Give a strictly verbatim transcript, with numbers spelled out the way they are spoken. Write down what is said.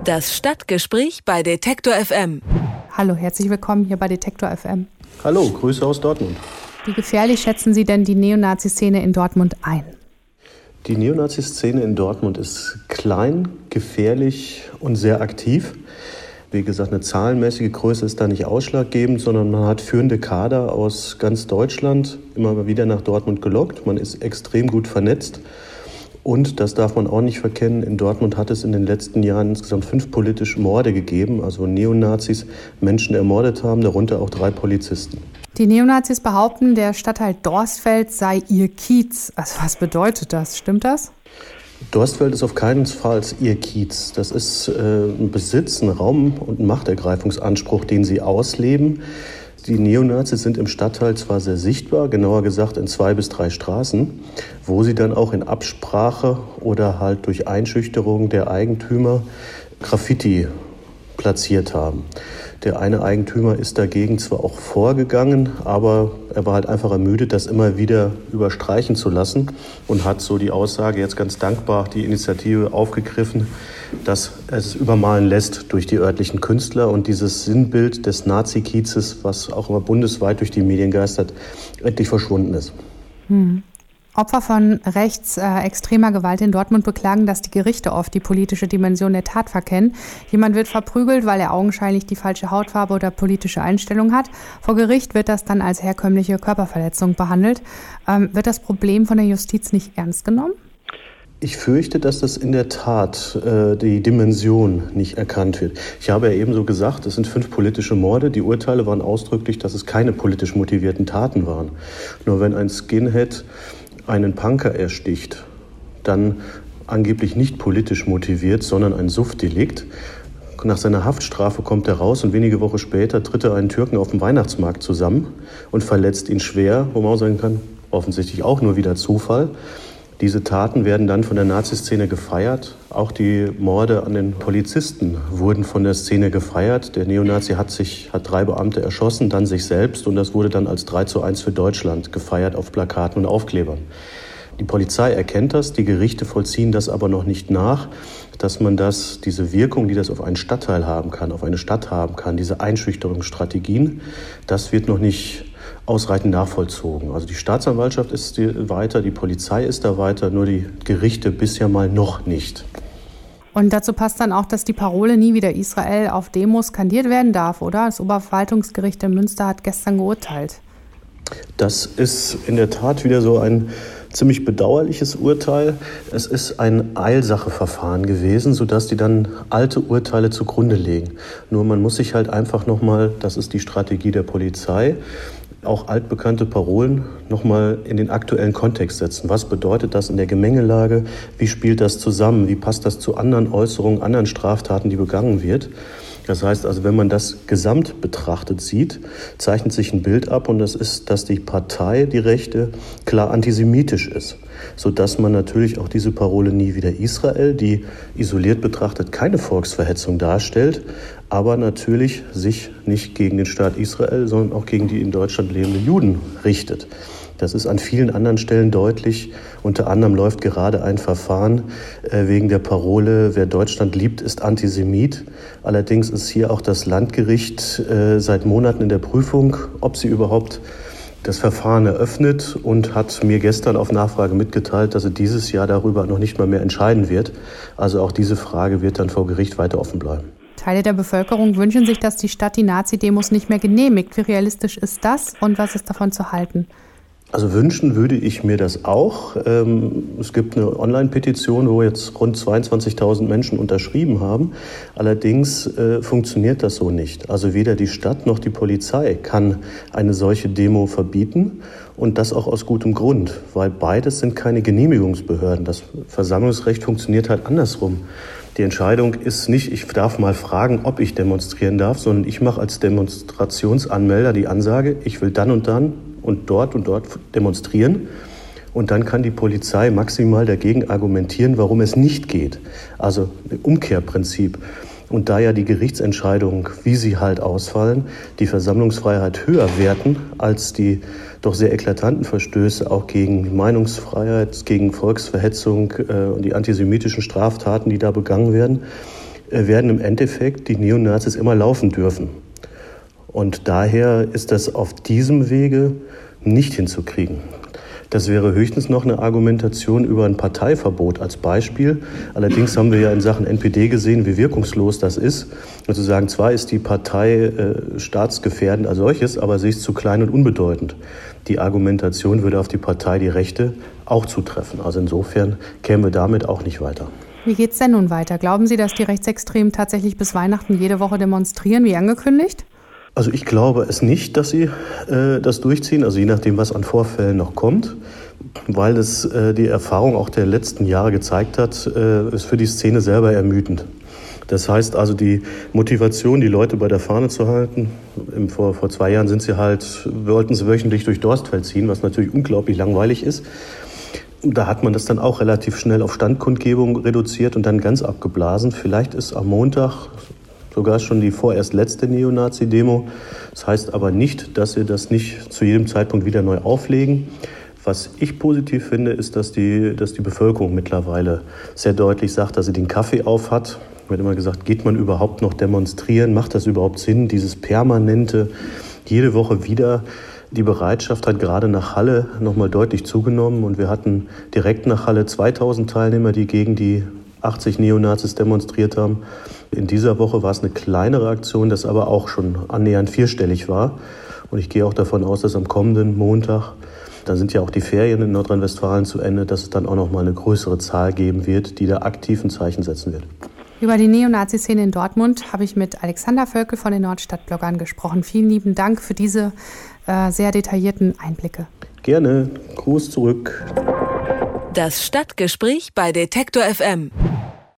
Das Stadtgespräch bei Detektor F M. Hallo, herzlich willkommen hier bei Detektor F M. Hallo, Grüße aus Dortmund. Wie gefährlich schätzen Sie denn die Neonazi-Szene in Dortmund ein? Die Neonazi-Szene in Dortmund ist klein, gefährlich und sehr aktiv. Wie gesagt, eine zahlenmäßige Größe ist da nicht ausschlaggebend, sondern man hat führende Kader aus ganz Deutschland immer wieder nach Dortmund gelockt. Man ist extrem gut vernetzt. Und, das darf man auch nicht verkennen, in Dortmund hat es in den letzten Jahren insgesamt fünf politische Morde gegeben, also Neonazis Menschen ermordet haben, darunter auch drei Polizisten. Die Neonazis behaupten, der Stadtteil Dorstfeld sei ihr Kiez. Also was bedeutet das? Stimmt das? Dorstfeld ist auf keinen Fall ihr Kiez. Das ist äh, ein Besitz, ein Raum- und ein Machtergreifungsanspruch, den sie ausleben. Die Neonazis sind im Stadtteil zwar sehr sichtbar, genauer gesagt in zwei bis drei Straßen, wo sie dann auch in Absprache oder halt durch Einschüchterung der Eigentümer Graffiti platziert haben. Der eine Eigentümer ist dagegen zwar auch vorgegangen, aber er war halt einfach ermüdet, das immer wieder überstreichen zu lassen und hat so die Aussage jetzt ganz dankbar die Initiative aufgegriffen, dass es übermalen lässt durch die örtlichen Künstler und dieses Sinnbild des Nazi-Kiezes, was auch immer bundesweit durch die Medien geistert, endlich verschwunden ist. Hm. Opfer von rechtsextremer Gewalt in Dortmund beklagen, dass die Gerichte oft die politische Dimension der Tat verkennen. Jemand wird verprügelt, weil er augenscheinlich die falsche Hautfarbe oder politische Einstellung hat. Vor Gericht wird das dann als herkömmliche Körperverletzung behandelt. Ähm, wird das Problem von der Justiz nicht ernst genommen? Ich fürchte, dass das in der Tat äh, die Dimension nicht erkannt wird. Ich habe ja eben so gesagt, es sind fünf politische Morde. Die Urteile waren ausdrücklich, dass es keine politisch motivierten Taten waren. Nur wenn ein Skinhead einen Punker ersticht, dann angeblich nicht politisch motiviert, sondern ein Suchtdelikt. Nach seiner Haftstrafe kommt er raus und wenige Wochen später tritt er einen Türken auf dem Weihnachtsmarkt zusammen und verletzt ihn schwer, wo man auch sagen kann, offensichtlich auch nur wieder Zufall. Diese Taten werden dann von der Nazi-Szene gefeiert. Auch die Morde an den Polizisten wurden von der Szene gefeiert. Der Neonazi hat sich, hat drei Beamte erschossen, dann sich selbst. Und das wurde dann als drei zu eins für Deutschland gefeiert auf Plakaten und Aufklebern. Die Polizei erkennt das, die Gerichte vollziehen das aber noch nicht nach, dass man das, diese Wirkung, die das auf einen Stadtteil haben kann, auf eine Stadt haben kann, diese Einschüchterungsstrategien, das wird noch nicht ausreichend nachvollzogen. Also die Staatsanwaltschaft ist weiter, die Polizei ist da weiter, nur die Gerichte bisher mal noch nicht. Und dazu passt dann auch, dass die Parole "Nie wieder Israel" auf Demos skandiert werden darf, oder? Das Oberverwaltungsgericht in Münster hat gestern geurteilt. Das ist in der Tat wieder so ein ziemlich bedauerliches Urteil. Es ist ein Eilsacheverfahren gewesen, sodass die dann alte Urteile zugrunde legen. Nur man muss sich halt einfach nochmal, das ist die Strategie der Polizei, auch altbekannte Parolen nochmal in den aktuellen Kontext setzen. Was bedeutet das in der Gemengelage? Wie spielt das zusammen? Wie passt das zu anderen Äußerungen, anderen Straftaten, die begangen wird? Das heißt also, wenn man das gesamt betrachtet sieht, zeichnet sich ein Bild ab und das ist, dass die Partei, die Rechte, klar antisemitisch ist. Sodass man natürlich auch diese Parole "Nie wieder Israel", die isoliert betrachtet keine Volksverhetzung darstellt, aber natürlich sich nicht gegen den Staat Israel, sondern auch gegen die in Deutschland lebenden Juden richtet. Das ist an vielen anderen Stellen deutlich. Unter anderem läuft gerade ein Verfahren äh, wegen der Parole "Wer Deutschland liebt, ist Antisemit". Allerdings ist hier auch das Landgericht äh, seit Monaten in der Prüfung, ob sie überhaupt das Verfahren eröffnet und hat mir gestern auf Nachfrage mitgeteilt, dass sie dieses Jahr darüber noch nicht mal mehr entscheiden wird. Also auch diese Frage wird dann vor Gericht weiter offen bleiben. Teile der Bevölkerung wünschen sich, dass die Stadt die Nazi-Demos nicht mehr genehmigt. Wie realistisch ist das und was ist davon zu halten? Also wünschen würde ich mir das auch. Es gibt eine Online-Petition, wo jetzt rund zweiundzwanzigtausend Menschen unterschrieben haben. Allerdings äh, funktioniert das so nicht. Also weder die Stadt noch die Polizei kann eine solche Demo verbieten. Und das auch aus gutem Grund, weil beides sind keine Genehmigungsbehörden. Das Versammlungsrecht funktioniert halt andersrum. Die Entscheidung ist nicht, ich darf mal fragen, ob ich demonstrieren darf, sondern ich mache als Demonstrationsanmelder die Ansage, ich will dann und dann und dort und dort demonstrieren. Und dann kann die Polizei maximal dagegen argumentieren, warum es nicht geht. Also ein Umkehrprinzip. Und da ja die Gerichtsentscheidungen, wie sie halt ausfallen, die Versammlungsfreiheit höher werten als die doch sehr eklatanten Verstöße auch gegen Meinungsfreiheit, gegen Volksverhetzung äh, und die antisemitischen Straftaten, die da begangen werden, werden im Endeffekt die Neonazis immer laufen dürfen. Und daher ist das auf diesem Wege nicht hinzukriegen. Das wäre höchstens noch eine Argumentation über ein Parteiverbot als Beispiel. Allerdings haben wir ja in Sachen N P D gesehen, wie wirkungslos das ist. Und zu sagen, zwar ist die Partei äh, staatsgefährdend als solches, aber sie ist zu klein und unbedeutend. Die Argumentation würde auf die Partei, die Rechte, auch zutreffen. Also insofern kämen wir damit auch nicht weiter. Wie geht es denn nun weiter? Glauben Sie, dass die Rechtsextremen tatsächlich bis Weihnachten jede Woche demonstrieren, wie angekündigt? Also ich glaube es nicht, dass sie äh, das durchziehen, also je nachdem, was an Vorfällen noch kommt, weil es äh, die Erfahrung auch der letzten Jahre gezeigt hat, äh, ist für die Szene selber ermüdend. Das heißt also, die Motivation, die Leute bei der Fahne zu halten, im, vor, vor zwei Jahren sind sie halt, wollten sie wöchentlich durch Dorstfeld ziehen, was natürlich unglaublich langweilig ist. Da hat man das dann auch relativ schnell auf Standkundgebung reduziert und dann ganz abgeblasen. Vielleicht ist am Montag sogar schon die vorerst letzte Neonazi-Demo. Das heißt aber nicht, dass sie das nicht zu jedem Zeitpunkt wieder neu auflegen. Was ich positiv finde, ist, dass die, dass die Bevölkerung mittlerweile sehr deutlich sagt, dass sie den Kaffee auf hat. Es wird immer gesagt, geht man überhaupt noch demonstrieren? Macht das überhaupt Sinn? Dieses permanente, jede Woche wieder. Die Bereitschaft hat gerade nach Halle nochmal deutlich zugenommen. Und wir hatten direkt nach Halle zweitausend Teilnehmer, die gegen die achtzig Neonazis demonstriert haben. In dieser Woche war es eine kleinere Aktion, das aber auch schon annähernd vierstellig war. Und ich gehe auch davon aus, dass am kommenden Montag, da sind ja auch die Ferien in Nordrhein-Westfalen zu Ende, dass es dann auch noch mal eine größere Zahl geben wird, die da aktiv ein Zeichen setzen wird. Über die Neonazi-Szene in Dortmund habe ich mit Alexander Völkel von den Nordstadtbloggern gesprochen. Vielen lieben Dank für diese äh, sehr detaillierten Einblicke. Gerne. Gruß zurück. Das Stadtgespräch bei Detektor F M.